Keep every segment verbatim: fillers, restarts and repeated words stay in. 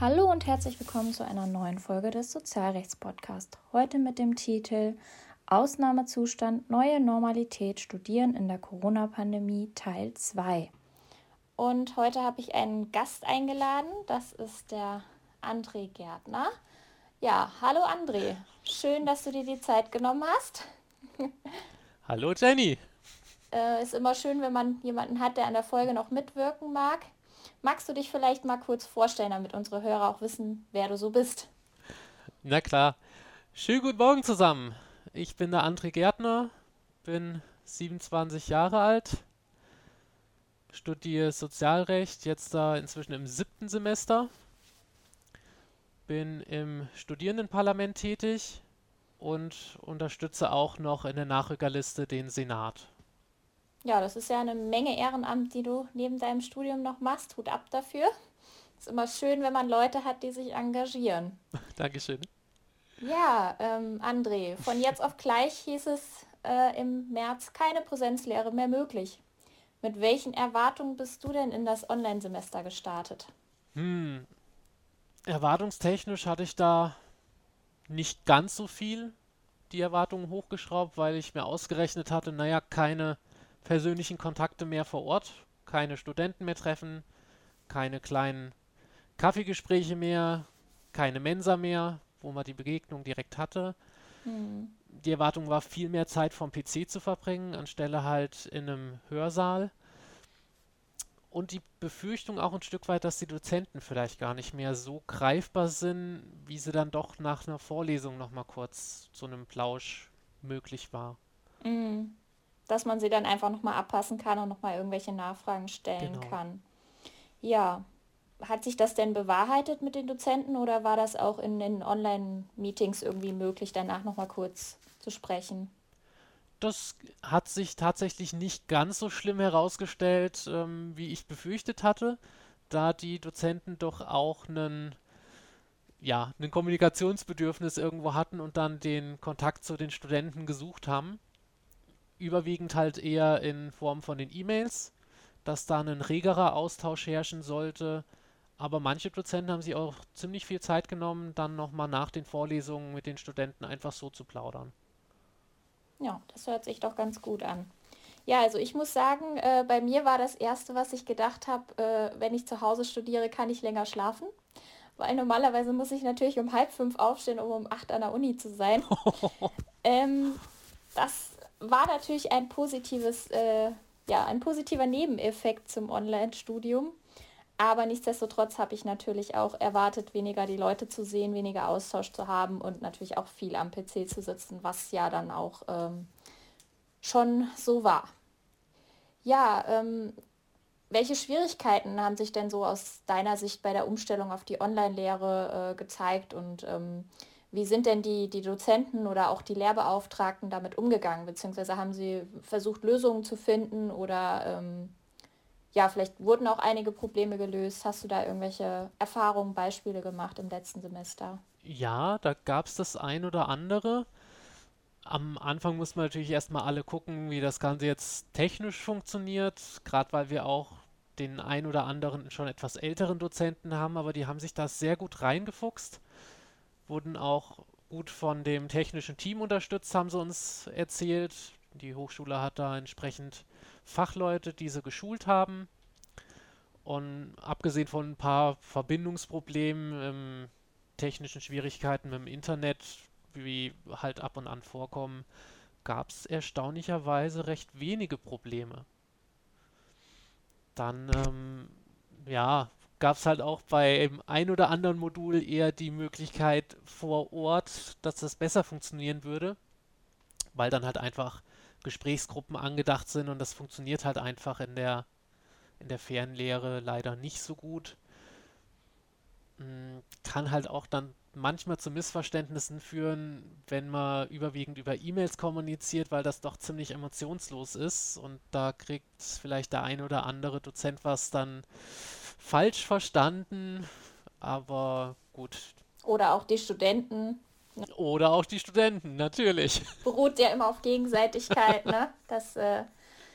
Hallo und herzlich willkommen zu einer neuen Folge des Sozialrechts-Podcasts. Heute mit dem Titel Ausnahmezustand, neue Normalität, Studieren in der Corona-Pandemie Teil zwei. Und heute habe ich einen Gast eingeladen, das ist der André Gärtner. Ja, hallo André, schön, dass du dir die Zeit genommen hast. Hallo Jenny. Äh, ist immer schön, wenn man jemanden hat, der an der Folge noch mitwirken mag. Magst du dich vielleicht mal kurz vorstellen, damit unsere Hörer auch wissen, wer du so bist? Na klar. Schönen guten Morgen zusammen. Ich bin der André Gärtner, bin siebenundzwanzig Jahre alt, studiere Sozialrecht, jetzt da inzwischen im siebten Semester, bin im Studierendenparlament tätig und unterstütze auch noch in der Nachrückerliste den Senat. Ja, das ist ja eine Menge Ehrenamt, die du neben deinem Studium noch machst. Hut ab dafür. Ist immer schön, wenn man Leute hat, die sich engagieren. Dankeschön. Ja, ähm, André, von jetzt auf gleich hieß es äh, im März keine Präsenzlehre mehr möglich. Mit welchen Erwartungen bist du denn in das Online-Semester gestartet? Hm, erwartungstechnisch hatte ich da nicht ganz so viel die Erwartungen hochgeschraubt, weil ich mir ausgerechnet hatte, naja, keine persönlichen Kontakte mehr vor Ort, keine Studenten mehr treffen, keine kleinen Kaffeegespräche mehr, keine Mensa mehr, wo man die Begegnung direkt hatte. Hm. Die Erwartung war, viel mehr Zeit vom P C zu verbringen, anstelle halt in einem Hörsaal. Und die Befürchtung auch ein Stück weit, dass die Dozenten vielleicht gar nicht mehr so greifbar sind, wie sie dann doch nach einer Vorlesung nochmal kurz zu einem Plausch möglich war. Mm, Dass man sie dann einfach nochmal abpassen kann und nochmal irgendwelche Nachfragen stellen Genau. kann. Ja, hat sich das denn bewahrheitet mit den Dozenten oder war das auch in den Online-Meetings irgendwie möglich, danach nochmal kurz zu sprechen? Das hat sich tatsächlich nicht ganz so schlimm herausgestellt, ähm, wie ich befürchtet hatte, da die Dozenten doch auch einen, ja, ein Kommunikationsbedürfnis irgendwo hatten und dann den Kontakt zu den Studenten gesucht haben. Überwiegend halt eher in Form von den E-Mails, dass da ein regerer Austausch herrschen sollte. Aber manche Dozenten haben sich auch ziemlich viel Zeit genommen, dann nochmal nach den Vorlesungen mit den Studenten einfach so zu plaudern. Ja, das hört sich doch ganz gut an. Ja, also ich muss sagen, äh, bei mir war das Erste, was ich gedacht habe, äh, wenn ich zu Hause studiere, kann ich länger schlafen. Weil normalerweise muss ich natürlich um halb fünf aufstehen, um um acht an der Uni zu sein. Ähm, Das war natürlich ein positives, äh, ja, ein positiver Nebeneffekt zum Online-Studium. Aber nichtsdestotrotz habe ich natürlich auch erwartet, weniger die Leute zu sehen, weniger Austausch zu haben und natürlich auch viel am P C zu sitzen, was ja dann auch ähm, schon so war. Ja, ähm, welche Schwierigkeiten haben sich denn so aus deiner Sicht bei der Umstellung auf die Online-Lehre äh, gezeigt und ähm, wie sind denn die, die Dozenten oder auch die Lehrbeauftragten damit umgegangen? Beziehungsweise haben sie versucht, Lösungen zu finden oder ähm, ja, vielleicht wurden auch einige Probleme gelöst. Hast du da irgendwelche Erfahrungen, Beispiele gemacht im letzten Semester? Ja, da gab es das ein oder andere. Am Anfang muss man natürlich erstmal alle gucken, wie das Ganze jetzt technisch funktioniert, gerade weil wir auch den ein oder anderen schon etwas älteren Dozenten haben, aber die haben sich da sehr gut reingefuchst, wurden auch gut von dem technischen Team unterstützt, haben sie uns erzählt. Die Hochschule hat da entsprechend Fachleute, die sie geschult haben. Und abgesehen von ein paar Verbindungsproblemen, ähm, technischen Schwierigkeiten mit dem Internet, wie halt ab und an vorkommen, gab es erstaunlicherweise recht wenige Probleme. Dann, ähm, ja, gab es halt auch bei dem ein oder anderen Modul eher die Möglichkeit vor Ort, dass das besser funktionieren würde, weil dann halt einfach Gesprächsgruppen angedacht sind und das funktioniert halt einfach in der, in der Fernlehre leider nicht so gut. Mm, Kann halt auch dann manchmal zu Missverständnissen führen, wenn man überwiegend über E-Mails kommuniziert, weil das doch ziemlich emotionslos ist und da kriegt vielleicht der ein oder andere Dozent was dann falsch verstanden, aber gut. Oder auch die Studenten. Ne? Oder auch die Studenten, natürlich. Beruht ja immer auf Gegenseitigkeit, ne? Das äh,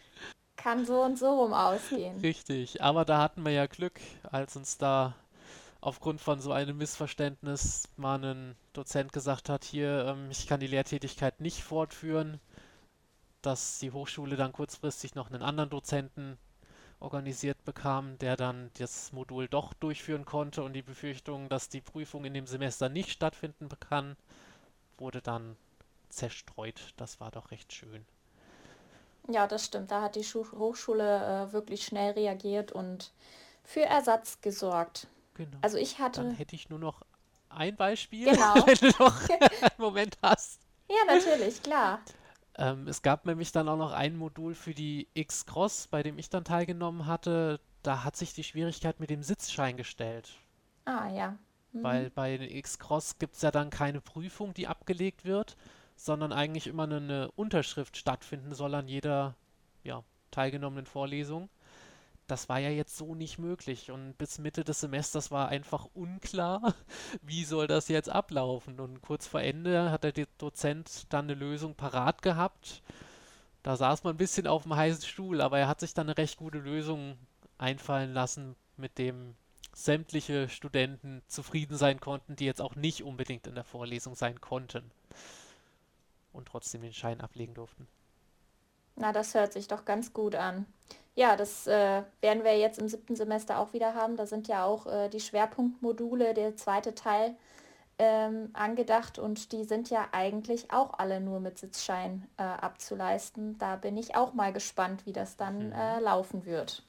kann so und so rum ausgehen. Richtig, aber da hatten wir ja Glück, als uns da aufgrund von so einem Missverständnis mal ein Dozent gesagt hat, hier, ähm, ich kann die Lehrtätigkeit nicht fortführen, dass die Hochschule dann kurzfristig noch einen anderen Dozenten organisiert bekam, der dann das Modul doch durchführen konnte und die Befürchtung, dass die Prüfung in dem Semester nicht stattfinden kann, wurde dann zerstreut. Das war doch recht schön. Ja, das stimmt. Da hat die Schu Hochschule äh, wirklich schnell reagiert und für Ersatz gesorgt. Genau. Also ich Dann hatte, hätte ich nur noch ein Beispiel, genau. wenn du noch einen Moment hast. Ja, natürlich, klar. Ähm, es gab nämlich dann auch noch ein Modul für die X-Cross, bei dem ich dann teilgenommen hatte. Da hat sich die Schwierigkeit mit dem Sitzschein gestellt. Ah, ja. Mhm. Weil bei den X-Cross gibt es ja dann keine Prüfung, die abgelegt wird, sondern eigentlich immer eine, eine Unterschrift stattfinden soll an jeder ja, teilgenommenen Vorlesung. Das war ja jetzt so nicht möglich und bis Mitte des Semesters war einfach unklar, wie soll das jetzt ablaufen. Und kurz vor Ende hat der Do- Dozent dann eine Lösung parat gehabt. Da saß man ein bisschen auf dem heißen Stuhl, aber er hat sich dann eine recht gute Lösung einfallen lassen, mit dem sämtliche Studenten zufrieden sein konnten, die jetzt auch nicht unbedingt in der Vorlesung sein konnten und trotzdem den Schein ablegen durften. Na, das hört sich doch ganz gut an. Ja, das äh, werden wir jetzt im siebten Semester auch wieder haben. Da sind ja auch äh, die Schwerpunktmodule, der zweite Teil, ähm, angedacht und die sind ja eigentlich auch alle nur mit Sitzschein äh, abzuleisten. Da bin ich auch mal gespannt, wie das dann Mhm. äh, laufen wird.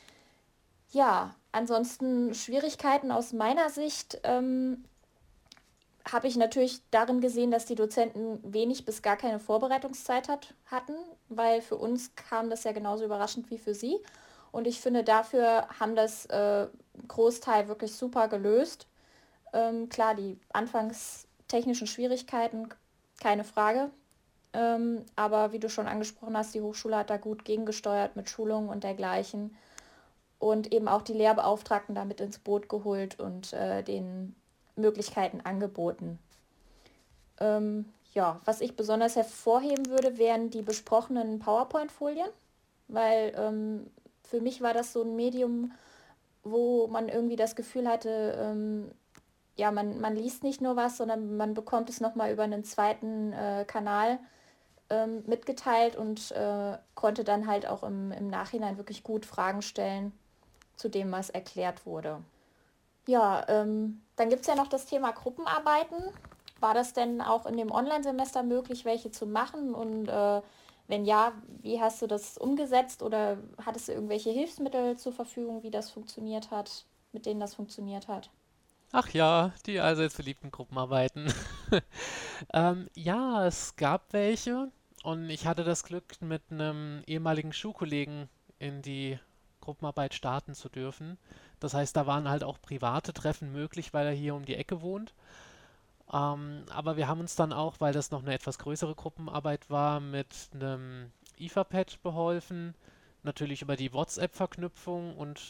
Ja, ansonsten Schwierigkeiten aus meiner Sicht ähm, habe ich natürlich darin gesehen, dass die Dozenten wenig bis gar keine Vorbereitungszeit hat, hatten, weil für uns kam das ja genauso überraschend wie für sie. Und ich finde, dafür haben das äh, Großteil wirklich super gelöst. Ähm, klar, die anfangs technischen Schwierigkeiten, keine Frage. Ähm, aber wie du schon angesprochen hast, die Hochschule hat da gut gegengesteuert mit Schulungen und dergleichen. Und eben auch die Lehrbeauftragten damit ins Boot geholt und äh, den Möglichkeiten angeboten. Ähm, ja, was ich besonders hervorheben würde, wären die besprochenen PowerPoint-Folien, weil ähm, für mich war das so ein Medium, wo man irgendwie das Gefühl hatte, ähm, ja, man, man liest nicht nur was, sondern man bekommt es nochmal über einen zweiten äh, Kanal ähm, mitgeteilt und äh, konnte dann halt auch im, im Nachhinein wirklich gut Fragen stellen zu dem, was erklärt wurde. Ja, ähm, dann gibt es ja noch das Thema Gruppenarbeiten. War das denn auch in dem Online-Semester möglich, welche zu machen? Und äh, wenn ja, wie hast du das umgesetzt oder hattest du irgendwelche Hilfsmittel zur Verfügung, wie das funktioniert hat, mit denen das funktioniert hat? Ach ja, die allseits beliebten Gruppenarbeiten. Ähm, ja, es gab welche und ich hatte das Glück, mit einem ehemaligen Schulkollegen in die Gruppenarbeit starten zu dürfen. Das heißt, da waren halt auch private Treffen möglich, weil er hier um die Ecke wohnt. Ähm, aber wir haben uns dann auch, weil das noch eine etwas größere Gruppenarbeit war, mit einem Etherpad beholfen. Natürlich über die WhatsApp-Verknüpfung und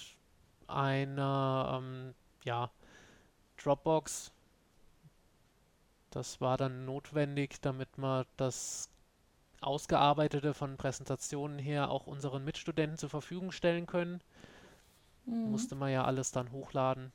einer, ähm, ja, Dropbox. Das war dann notwendig, damit wir das Ausgearbeitete von Präsentationen her auch unseren Mitstudenten zur Verfügung stellen können. Mhm. Musste man ja alles dann hochladen.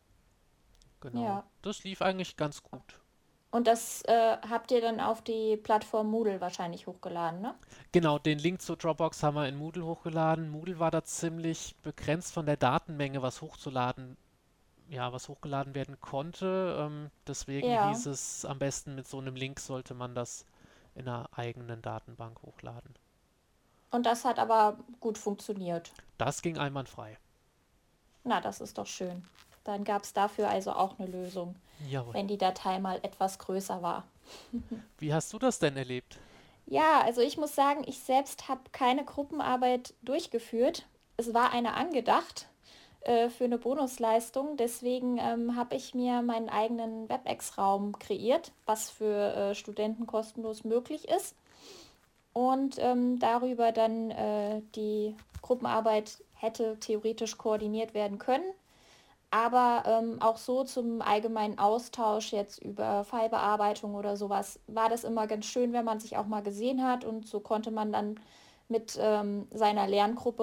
Genau. Ja. Das lief eigentlich ganz gut. Und das äh, habt ihr dann auf die Plattform Moodle wahrscheinlich hochgeladen, ne? Genau, den Link zur Dropbox haben wir in Moodle hochgeladen. Moodle war da ziemlich begrenzt von der Datenmenge, was hochzuladen, ja, was hochgeladen werden konnte. Ähm, deswegen Ja. hieß es, am besten mit so einem Link sollte man das in einer eigenen Datenbank hochladen. Und das hat aber gut funktioniert. Das ging einwandfrei. Na, das ist doch schön. Dann gab es dafür also auch eine Lösung, Jawohl. wenn die Datei mal etwas größer war. Wie hast du das denn erlebt? Ja, also ich muss sagen, ich selbst habe keine Gruppenarbeit durchgeführt. Es war eine angedacht äh, für eine Bonusleistung. Deswegen ähm, habe ich mir meinen eigenen WebEx-Raum kreiert, was für äh, Studenten kostenlos möglich ist. Und ähm, darüber dann äh, die Gruppenarbeit hätte theoretisch koordiniert werden können. Aber ähm, auch so zum allgemeinen Austausch jetzt über Fallbearbeitung oder sowas war das immer ganz schön, wenn man sich auch mal gesehen hat und so konnte man dann mit ähm, seiner Lerngruppe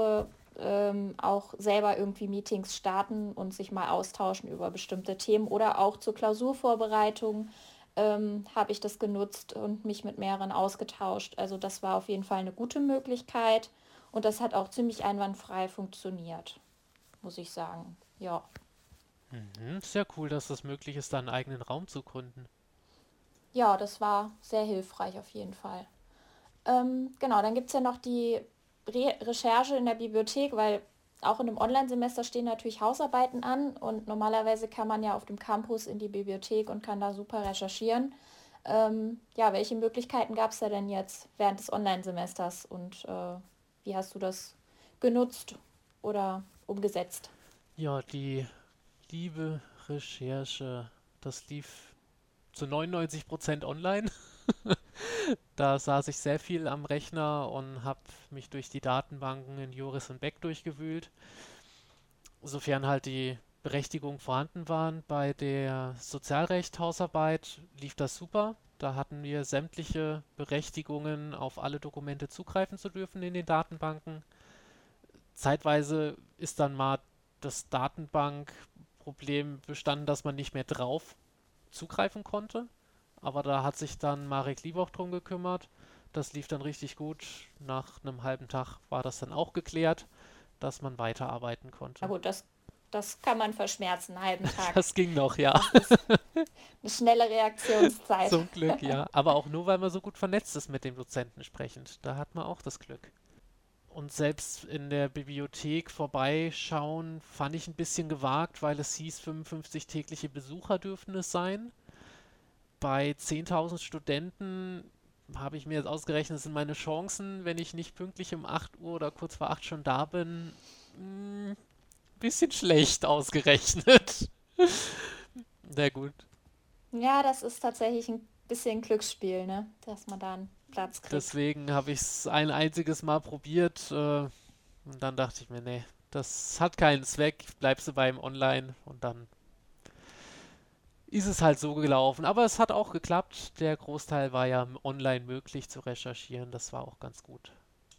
ähm, auch selber irgendwie Meetings starten und sich mal austauschen über bestimmte Themen oder auch zur Klausurvorbereitung ähm, habe ich das genutzt und mich mit mehreren ausgetauscht. Also das war auf jeden Fall eine gute Möglichkeit und das hat auch ziemlich einwandfrei funktioniert, muss ich sagen. Ja, Mhm, sehr cool, dass das möglich ist, da einen eigenen Raum zu gründen. ja, das war sehr hilfreich auf jeden Fall. Ähm, genau, dann gibt es ja noch die Re Recherche in der Bibliothek, weil auch in einem Online-Semester stehen natürlich Hausarbeiten an und normalerweise kann man ja auf dem Campus in die Bibliothek und kann da super recherchieren. Ähm, ja, welche Möglichkeiten gab es da denn jetzt während des Online-Semesters und äh, wie hast du das genutzt oder umgesetzt? Ja, die liebe Recherche, das lief zu neunundneunzig Prozent online. Da saß ich sehr viel am Rechner und habe mich durch die Datenbanken in Joris und Beck durchgewühlt, sofern halt die Berechtigungen vorhanden waren. Bei der Sozialrecht-Hausarbeit lief das super. Da hatten wir sämtliche Berechtigungen, auf alle Dokumente zugreifen zu dürfen in den Datenbanken. Zeitweise ist dann mal das Datenbankproblem bestanden, dass man nicht mehr drauf zugreifen konnte. Aber da hat sich dann Marek Lieboch drum gekümmert. Das lief dann richtig gut. Nach einem halben Tag war das dann auch geklärt, dass man weiterarbeiten Na konnte. gut, das, das kann man verschmerzen, einen halben Tag. Das ging noch, ja. Das ist eine schnelle Reaktionszeit. Zum Glück, ja. Aber auch nur, weil man so gut vernetzt ist mit dem Dozenten sprechend. Da hat man auch das Glück. Und selbst in der Bibliothek vorbeischauen fand ich ein bisschen gewagt, weil es hieß, fünfundfünfzig tägliche Besucher dürften es sein. Bei zehntausend Studenten habe ich mir jetzt ausgerechnet, sind meine Chancen, wenn ich nicht pünktlich um acht Uhr oder kurz vor acht schon da bin, ein bisschen schlecht ausgerechnet. Na gut. Ja, das ist tatsächlich ein bisschen Glücksspiel, ne? Dass man da einen Platz kriegt. Deswegen habe ich es ein einziges Mal probiert, äh, und dann dachte ich mir, nee, das hat keinen Zweck, bleibst du beim Online und dann ist es halt so gelaufen. Aber es hat auch geklappt. Der Großteil war ja online möglich zu recherchieren. Das war auch ganz gut.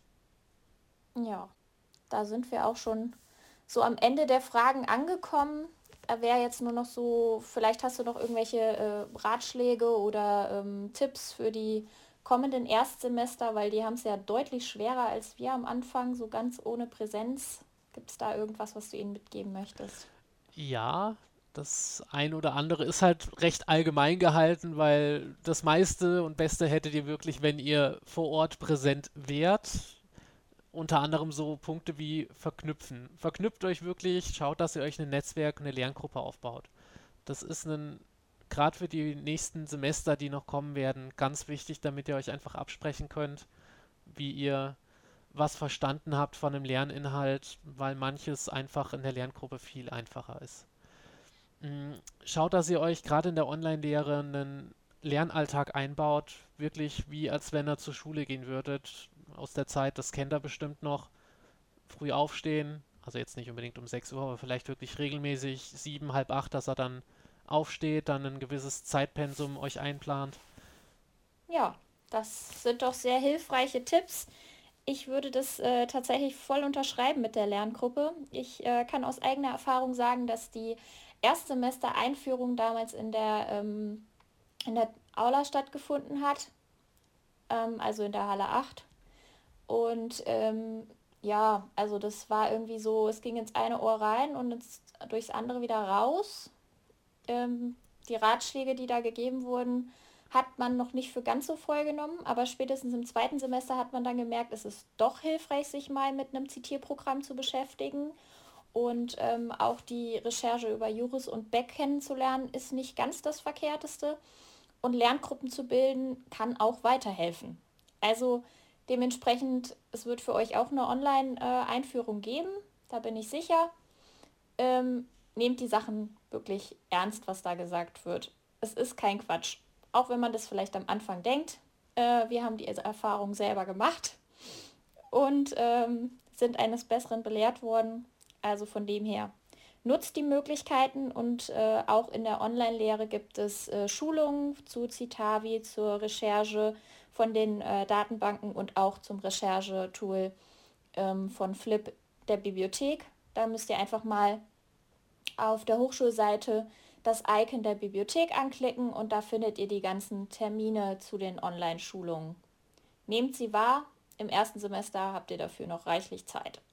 Ja, da sind wir auch schon so am Ende der Fragen angekommen. Da wäre jetzt nur noch so, vielleicht hast du noch irgendwelche äh, Ratschläge oder ähm, Tipps für die kommenden Erstsemester, weil die haben es ja deutlich schwerer als wir am Anfang, so ganz ohne Präsenz. Gibt es da irgendwas, was du ihnen mitgeben möchtest? Ja, das ein oder andere ist halt recht allgemein gehalten, weil das meiste und Beste hättet ihr wirklich, wenn ihr vor Ort präsent wärt. Unter anderem so Punkte wie verknüpfen. Verknüpft euch wirklich, schaut, dass ihr euch ein Netzwerk, eine Lerngruppe aufbaut. Das ist ein, gerade für die nächsten Semester, die noch kommen werden, ganz wichtig, damit ihr euch einfach absprechen könnt, wie ihr was verstanden habt von dem Lerninhalt, weil manches einfach in der Lerngruppe viel einfacher ist. Mm, Schaut, dass ihr euch gerade in der Online-Lehre einen Lernalltag einbaut, wirklich wie als wenn ihr zur Schule gehen würdet. Aus der Zeit, das kennt ihr bestimmt noch, früh aufstehen, also jetzt nicht unbedingt um sechs Uhr, aber vielleicht wirklich regelmäßig sieben, halb acht, dass er dann aufsteht, dann ein gewisses Zeitpensum euch einplant. Ja, das sind doch sehr hilfreiche Tipps. Ich würde das äh, tatsächlich voll unterschreiben mit der Lerngruppe. Ich äh, kann aus eigener Erfahrung sagen, dass die Erstsemester-Einführung damals in der, ähm, in der Aula stattgefunden hat, ähm, also in der Halle acht. Und ähm, ja, also das war irgendwie so, es ging ins eine Ohr rein und ins, durchs andere wieder raus. Ähm, die Ratschläge, die da gegeben wurden, hat man noch nicht für ganz so voll genommen, aber spätestens im zweiten Semester hat man dann gemerkt, es ist doch hilfreich, sich mal mit einem Zitierprogramm zu beschäftigen. Und ähm, auch die Recherche über Juris und Beck kennenzulernen, ist nicht ganz das Verkehrteste. Und Lerngruppen zu bilden, kann auch weiterhelfen. Also dementsprechend, es wird für euch auch eine Online-Einführung geben, da bin ich sicher. Ähm, Nehmt die Sachen wirklich ernst, was da gesagt wird. Es ist kein Quatsch. Auch wenn man das vielleicht am Anfang denkt. Äh, wir haben die Erfahrung selber gemacht und ähm, sind eines Besseren belehrt worden. Also von dem her, nutzt die Möglichkeiten und äh, auch in der Online-Lehre gibt es äh, Schulungen zu Citavi, zur Recherche von den äh, Datenbanken und auch zum Recherchetool ähm, von Flip, der Bibliothek. Da müsst ihr einfach mal auf der Hochschulseite das Icon der Bibliothek anklicken und da findet ihr die ganzen Termine zu den Online-Schulungen. Nehmt sie wahr, im ersten Semester habt ihr dafür noch reichlich Zeit.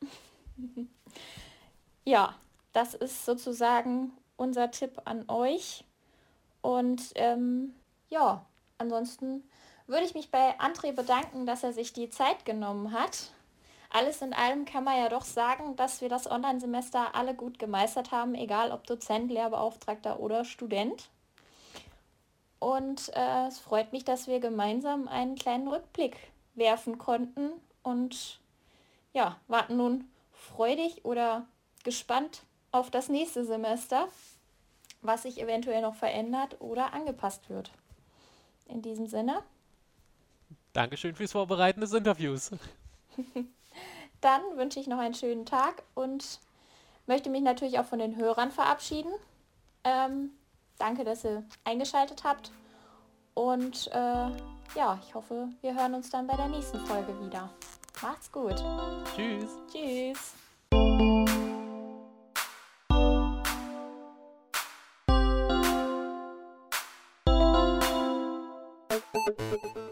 Ja, das ist sozusagen unser Tipp an euch. Und ähm, ja, ansonsten würde ich mich bei André bedanken, dass er sich die Zeit genommen hat. Alles in allem kann man ja doch sagen, dass wir das Online-Semester alle gut gemeistert haben, egal ob Dozent, Lehrbeauftragter oder Student. Und äh, es freut mich, dass wir gemeinsam einen kleinen Rückblick werfen konnten und ja, warten nun freudig oder gespannt auf das nächste Semester, was sich eventuell noch verändert oder angepasst wird. In diesem Sinne. Dankeschön fürs Vorbereiten des Interviews. Dann wünsche ich noch einen schönen Tag und möchte mich natürlich auch von den Hörern verabschieden. Ähm, danke, dass ihr eingeschaltet habt. Und äh, ja, ich hoffe, wir hören uns dann bei der nächsten Folge wieder. Macht's gut. Tschüss. Tschüss. Thank you.